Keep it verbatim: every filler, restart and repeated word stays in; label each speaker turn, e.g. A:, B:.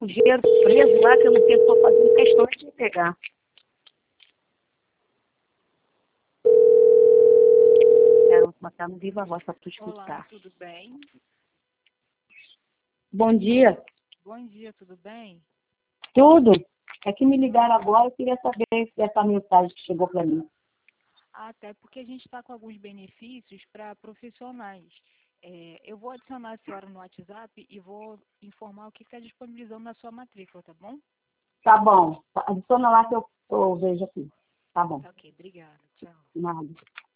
A: o dinheiro preso lá, que eu não sei, estou fazendo questão de pegar. Quero botar no viva voz para tu
B: Olá,
A: escutar.
B: tudo bem?
A: Bom dia.
B: Bom dia, tudo bem?
A: Tudo? É que me ligaram agora, eu queria saber dessa mensagem que chegou para mim.
B: Até porque a gente está com alguns benefícios para profissionais. É, eu vou adicionar a senhora no WhatsApp e vou informar o que está disponibilizando na sua matrícula, tá bom?
A: Tá bom. Adiciona lá que eu, eu vejo aqui. Tá bom.
B: Tá ok, obrigada. Tchau.
A: Nada.